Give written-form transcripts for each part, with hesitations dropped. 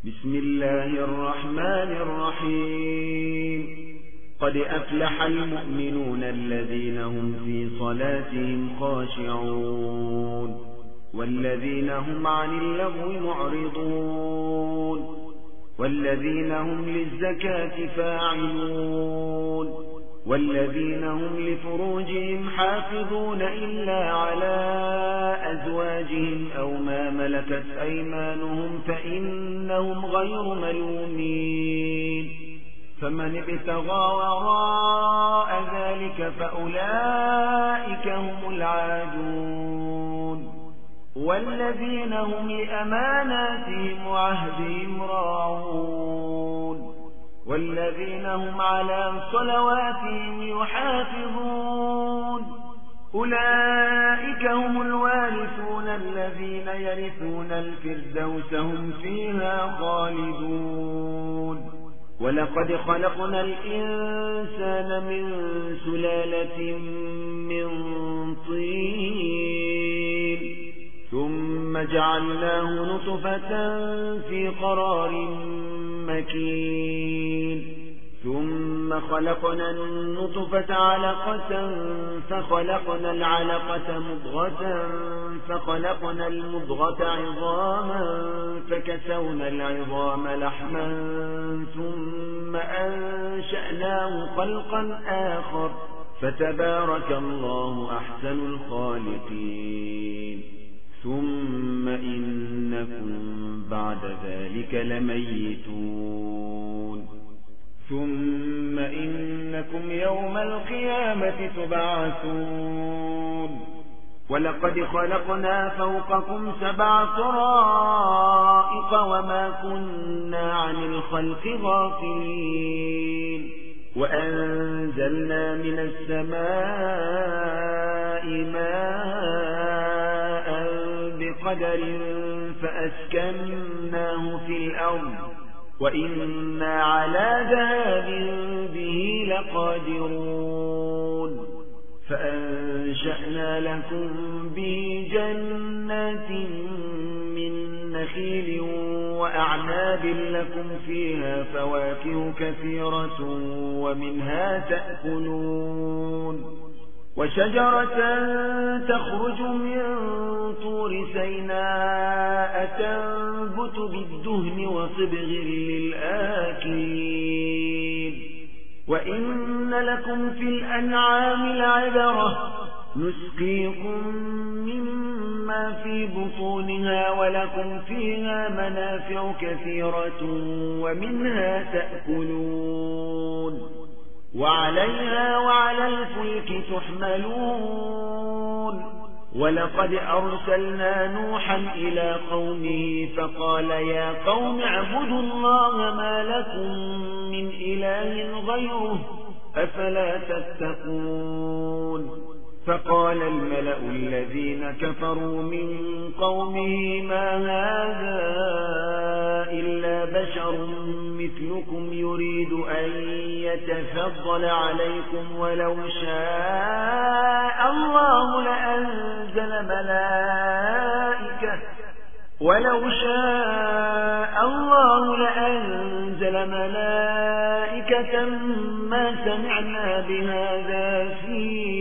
بسم الله الرحمن الرحيم قد أفلح المؤمنون الذين هم في صلاتهم خاشعون والذين هم عن اللغو معرضون والذين هم للزكاة فاعلون والذين هم لفروجهم حافظون إلا على أزواجهم أو ما ملكت أيمانهم فإنهم غير ملومين فمن ابتغى وراء ذلك فأولئك هم العادون والذين هم لأماناتهم وعهدهم راعون والذين هم على صلواتهم يحافظون أولئك هم الوارثون الذين يرثون الفردوس هم فيها خالدون ولقد خلقنا الإنسان من سلالة من طين ثم جعلناه نطفة في قرار مكين ثم خلقنا النطفة علقة فخلقنا العلقة مضغة فخلقنا المضغة عظاما فكسونا العظام لحما ثم أنشأناه خلقا آخر فتبارك الله أحسن الخالقين ثم إنكم بعد ذلك لميتون ثم إنكم يوم القيامة تبعثون ولقد خلقنا فوقكم 7 طرائق وما كنا عن الخلق غافلين وأنزلنا من السماء ماء بقدر فأسكناه في الأرض وإنا على ذهاب به لقادرون فأنشأنا لكم به جنات من نخيل وأعناب لكم فيها فواكه كثيرة ومنها تأكلون وشجرة تخرج من طور سيناء تنبت بالدهن وصبغ للآكلين وإن لكم في الأنعام لعبرة نسقيكم مما في بطونها ولكم فيها منافع كثيرة ومنها تأكلون وعليها وعلى الفلك تحملون ولقد أرسلنا نوحا إلى قومه فقال يا قوم اعبدوا الله ما لكم من إله غيره أفلا تتقون فقال الملأ الذين كفروا من قومه ما هذا إلا بشر مثلكم يريد أن يتفضل عليكم ولو شاء الله لأنزل ملائكة ما سمعنا بهذا في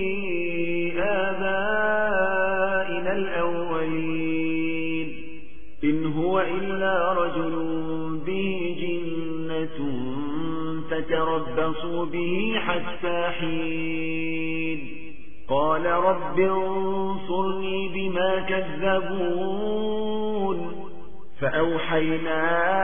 آبائنا الأولين إن هو إلا رجل به جنة فتربصوا به حتى حين قال رب انصرني بما كذبون فأوحينا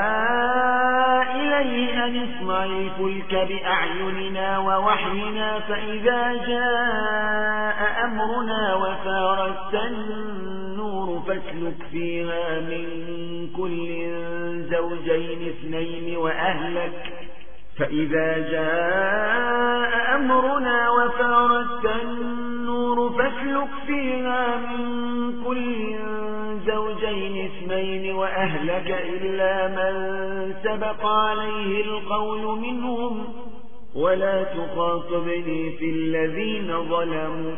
إليه أن اصنع الفلك بأعيننا ووحينا فإذا جاء أمرنا وفارت النور فاسلك فيها من كل زوجين 2 وأهلك فإذا جاء أمرنا وفارت النور فاسلك فيها من كل زوجين 2 وأهلك إلا من سبق عليه القول منهم ولا تخاطبني في الذين ظلموا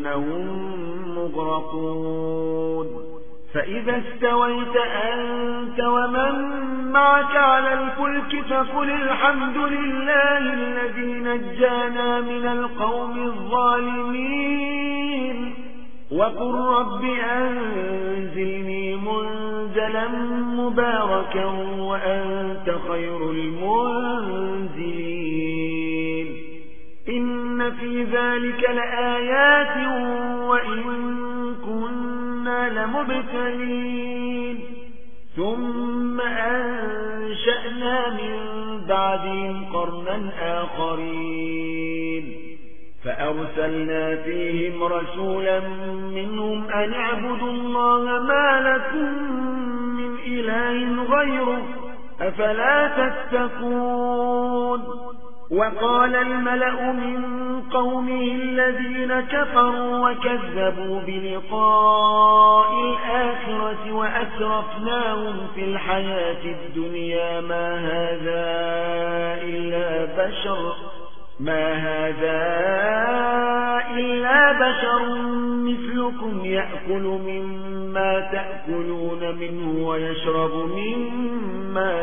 إنهم مغرقون. فإذا استويت أنت أنت ومن معك على الفلك فقل الحمد لله الذي نجانا من القوم الظالمين وقل رب أنزلني منزلا مباركا وأنت خير المنزلين إن في ذلك لآيات وإن كنا لمبتلين ثم أنشأنا من بعدهم قرنا آخرين فأرسلنا فيهم رسولا منهم أن اعبدوا الله ما لكم من إله غيره أفلا تتقون وقال الملأ من قومه الذين كفروا وكذبوا بلقاء الآخرة وأسرفناهم في الحياة الدنيا ما هذا إلا بشر مثلكم يأكل مما تأكلون منه ويشرب مما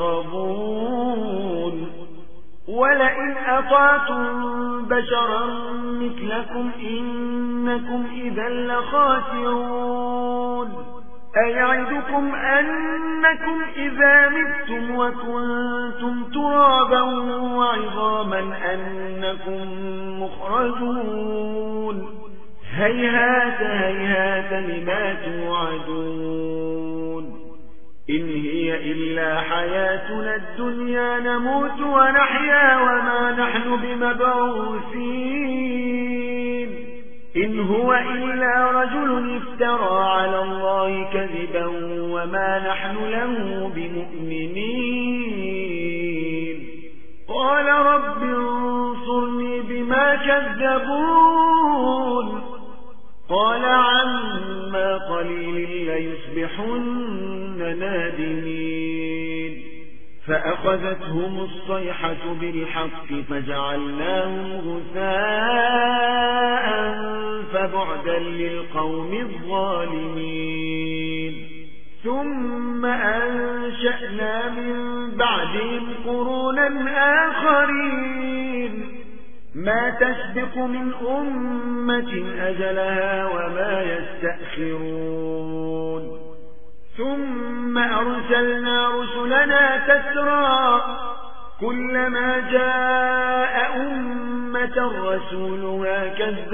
تشربون ولئن أطعتم بشرا مثلكم إنكم إذا لخاسرون أيعدكم أنكم إذا متم وكنتم ترابا وعظاما أنكم مخرجون هيهات لما توعدون إن هي إلا حياتنا الدنيا نموت ونحيا وما نحن بمبعوثين إن هو إلا رجل افترى على الله كذبا وما نحن له بمؤمنين قال رب انصرني بما كذبون قال عما قليل ليصبحن نادمين فأخذتهم الصيحة بالحق فجعلناهم غثاء فبعدا للقوم الظالمين ثم أنشأنا من بعدهم قرونا آخرين ما تسبق من أمة أجلها وما يستأخرون ثم أرسلنا رسلنا تترى كلما جاء أمة رسولها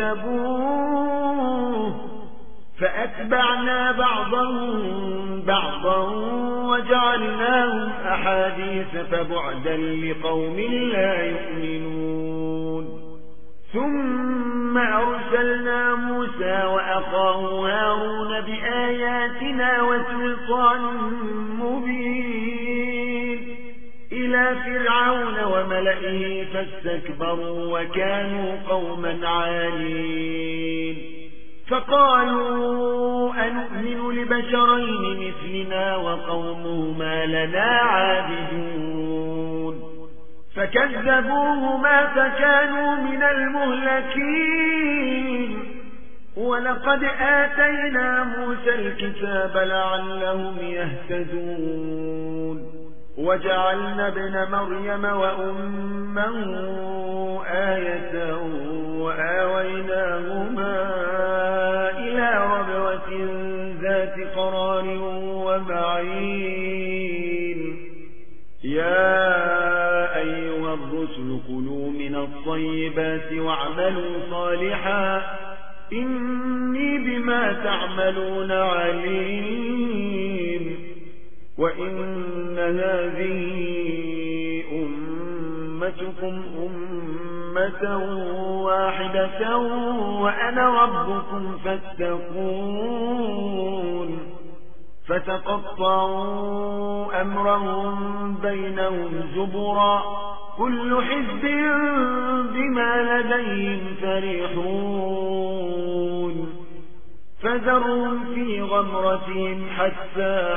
كذبوه فأتبعنا بعضهم بعضا وجعلناهم أحاديث فبعدا لقوم لا يؤمنون ثم أرسلنا موسى وأخاه هارون بآياتنا وسلطان مبين إلى فرعون وملئه فاستكبروا وكانوا قوما عالين فقالوا أنؤمن لبشرين مثلنا وقومهما لنا عابدون فكذبوهما فكانوا من المهلكين ولقد آتينا موسى الكتاب لعلهم يهتدون وجعلنا ابن مريم وأمه آية وآويناهما إلى ربوة ذات قرار ومعين يا أيها الرسل كلوا من الطيبات واعملوا صالحا إني بما تعملون عليم وإن هذه أمتكم أمة واحدة وأنا ربكم فاتقون فتقطعوا أمرهم بينهم زبرا كل حزب بما لديهم فرحون فذرهم في غمرتهم حتى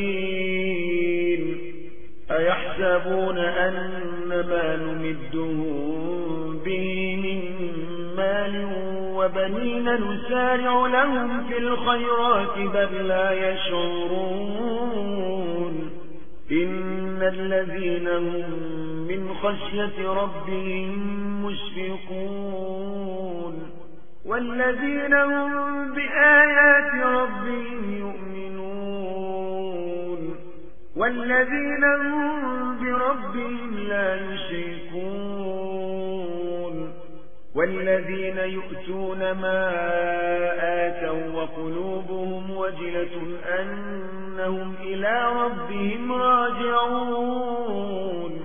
حين أيحسبون أن ما نمدهم به من مال وبنين نسارع لهم في الخيرات بل لا يشعرون الذين هم من خشية ربهم مشفقون والذين هم بآيات ربهم يؤمنون والذين هم بربهم لا يشركون والذين يؤتون ما آتوا وقلوبهم وجلة أنهم إلى ربهم راجعون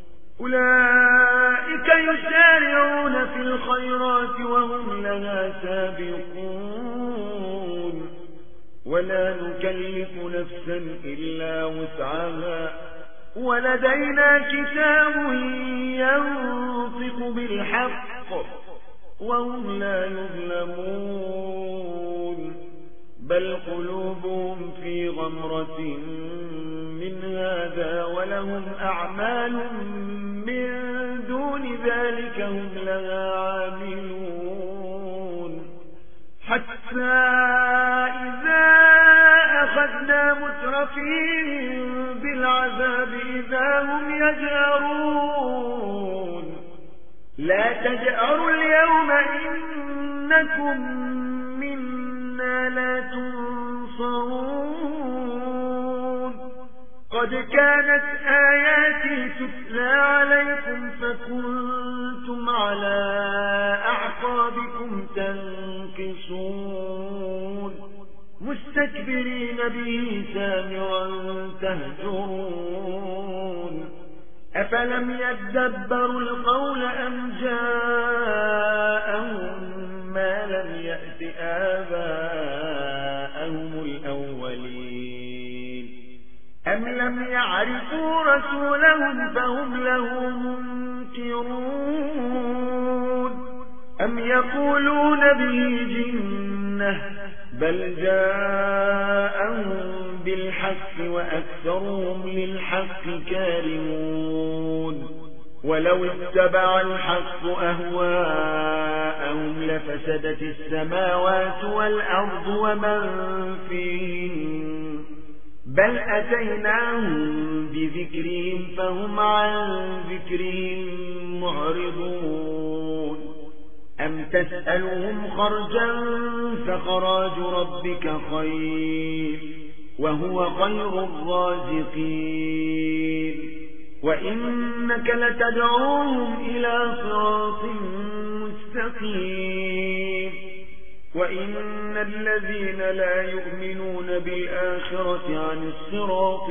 أولئك يسارعون في الخيرات وهم لها سابقون ولا نكلف نفسا إلا وسعها ولدينا كتاب ينطق بالحق وهم لا يظلمون بل قلوبهم في غمرة من هذا ولهم أعمال من دون ذلك هم لها عاملون حتى إذا أخذنا مترفين بالعذاب إذا هم يجأرون لا تجأروا اليوم إنكم منا لا تنصرون قد كانت آياتي تتلى عليكم فكنتم على أعقابكم تنكصون مستكبرين به سامرا تهجرون أفلم يدبروا القول أم جاءهم ما لم يأت آباءهم الأولين أم لم يعرفوا رسولهم فهم له منكرون أم يقولون به جنة بل جاءهم بالحق وأكثرهم للحق كارهون ولو اتبع الحق أهواءهم لفسدت السماوات والأرض ومن فيهن بل أتيناهم بذكرهم فهم عن ذكرهم معرضون أم تسألهم خرجا فخراج ربك خير وهو خير الرازقين وإنك لتدعوهم إلى صراط مستقيم وإن الذين لا يؤمنون بالآخرة عن الصراط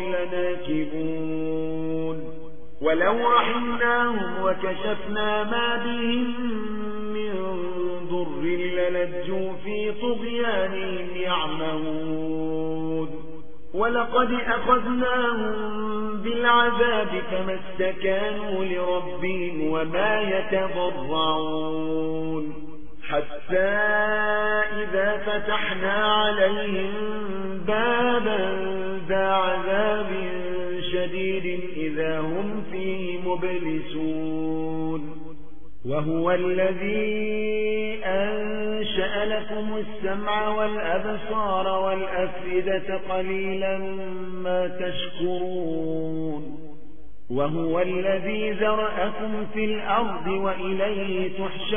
لناكبون ولو رحمناهم وكشفنا ما بهم من ضر للجوا في طغيانهم يعمهون ولقد أخذناهم بالعذاب فما استكانوا لربهم وما يتضرعون حتى إذا فتحنا عليهم بابا ذا عذاب شديد إذا هم فيه مبلسون وهو الذي أنشأ لكم السمع والأبصار والأفئدة قليلا ما تشكرون وهو الذي ذرأكم في الأرض وإليه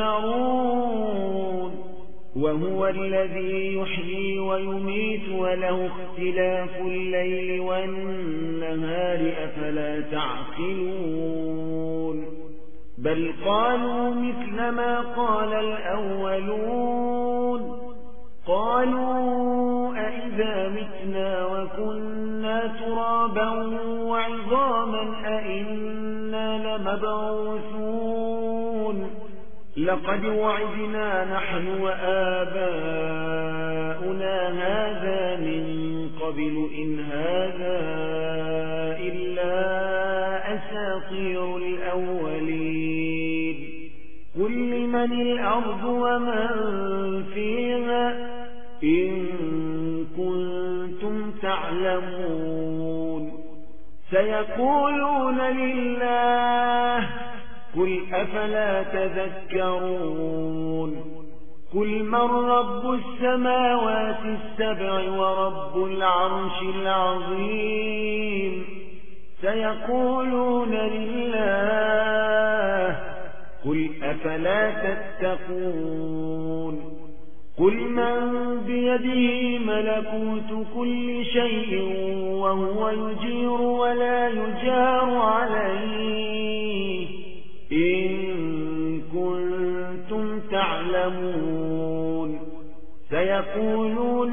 تحشرون وهو الذي يحيي ويميت وله اختلاف الليل والنهار أفلا تعقلون بل قالوا مثل ما قال الأولون قالوا أئذا متنا وكنا ترابا وعظاما أئنا لمبعوثون لقد وعدنا نحن وآباؤنا هذا من قبل إن هذا إلا أساطير الأولين قل لمن الأرض ومن فيها إن كنتم تعلمون سيقولون لله قل أفلا تذكرون قل من رب السماوات السبع ورب العرش العظيم سيقولون لله قل أفلا تتقون قل من بيده ملكوت كل شيء وهو يجير ولا يجار عليه إن كنتم تعلمون سيقولون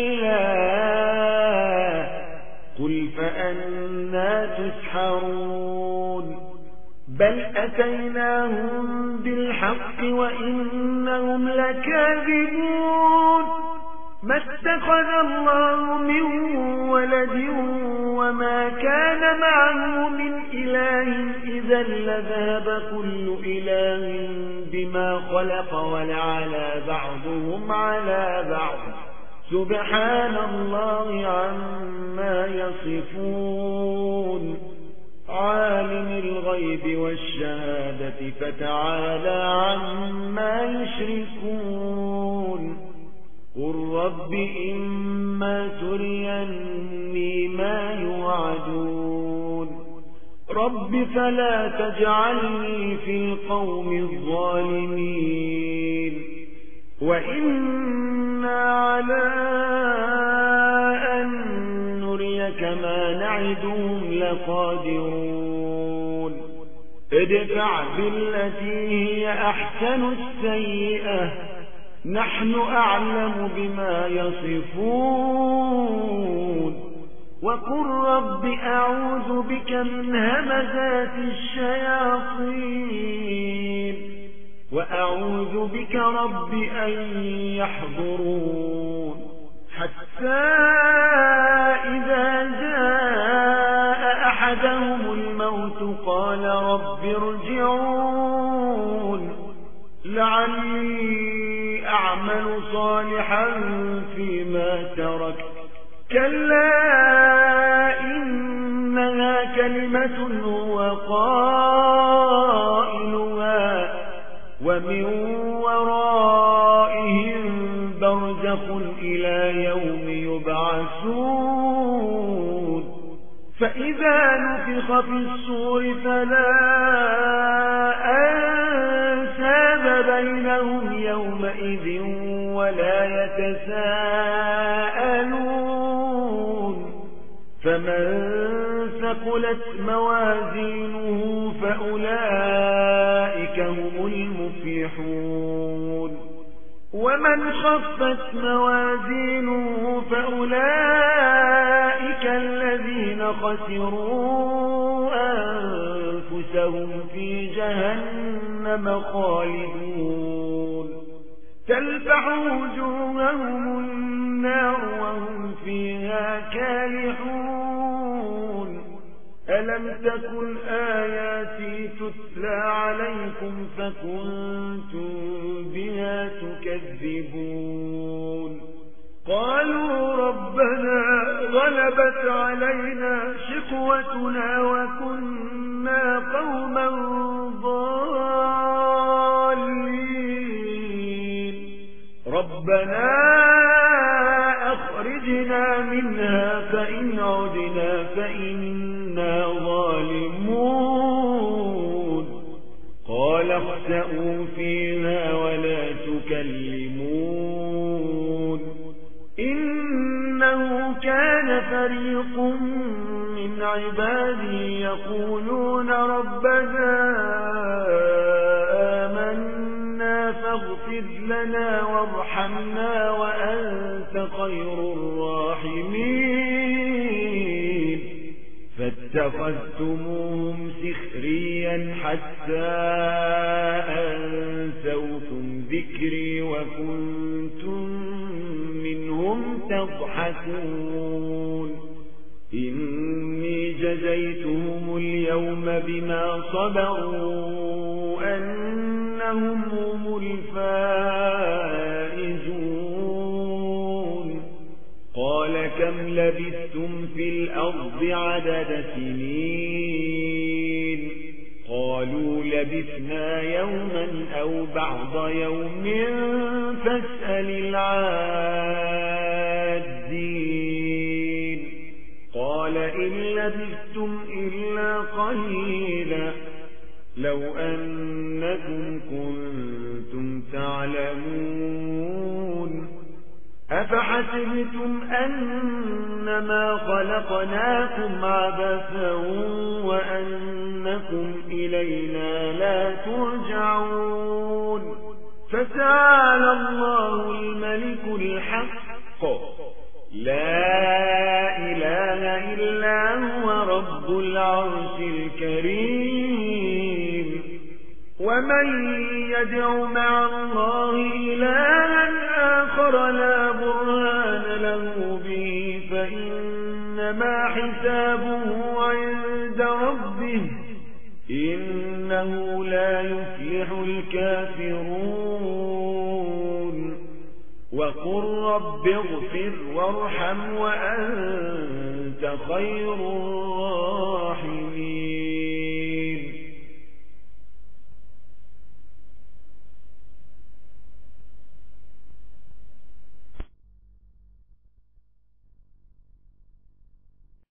لله قل فأنى تسحرون بل أتيناهم بالحق وإنهم لكاذبون ما اتخذ الله من ولد وما كان معه من إله إذا لذهب كل إله بما خلق ولعلى بعضهم على بعض سبحان الله عما يصفون عالم الغيب والشهادة فتعالى عما يشركون قل رب إما تريني ما يوعدون رب فلا تجعلني في القوم الظالمين وإنا على أن نريك ما نعدهم لقادرون ادفع بالتي هي أحسن السيئة نحن أعلم بما يصفون وقل رب أعوذ بك من همزات الشياطين وأعوذ بك رب أن يحضرون حتى إذا جاء أحدهم الموت قال رب ارجعون لعلي أعمل صالحا فيما تركت كلا إنها كلمة هو قائلها ومن ورائهم برزخ إلى يوم يبعثون فإذا نفخ في الصور فلا أنساب بينهم يومئذ ولا يتساءلون فمن ثقلت موازينه فأولئك هم المفلحون ومن خفت موازينه فأولئك الذين خسروا أنفسهم في جهنم خالدون تلفح وجوههم النار وهم فيها كالحون ألم تكن آياتي تتلى عليكم فكنتم بها تكذبون قالوا ربنا غلبت علينا شقوتنا وكنا قوما ضالين ربنا أخرجنا منها فإن عدنا فإنا ظالمون قال اخسئوا فيها ولا تكلمون إنه كان فريق من عبادي يقولون ربنا آمنا فاغفر لنا وارحمنا وأنت خير الراحمين فاتخذتموهم سخريا حتى أنسوكم ذكري وكنتم منهم تضحكون إني جزيتهم اليوم بما صبروا أنهم هم الفائزون قال كم لبثتم في الأرض عدد سنين قالوا لبثنا يوما أو بعض يوم فاسأل العادين قال إن لبثتم إلا قليلا لو أنكم كنتم تعلمون أفحسبتم أنما خلقناكم عبثا وأنكم إلينا لا ترجعون فتعالى الله الملك الحق لا إله إلا هو رب العرش الكريم ومن يدع مع الله إلها آخر لا برهان له به فإنما حسابه عند ربه إنه لا يفلح الكافرون وقل رب اغفر وارحم وأنت خير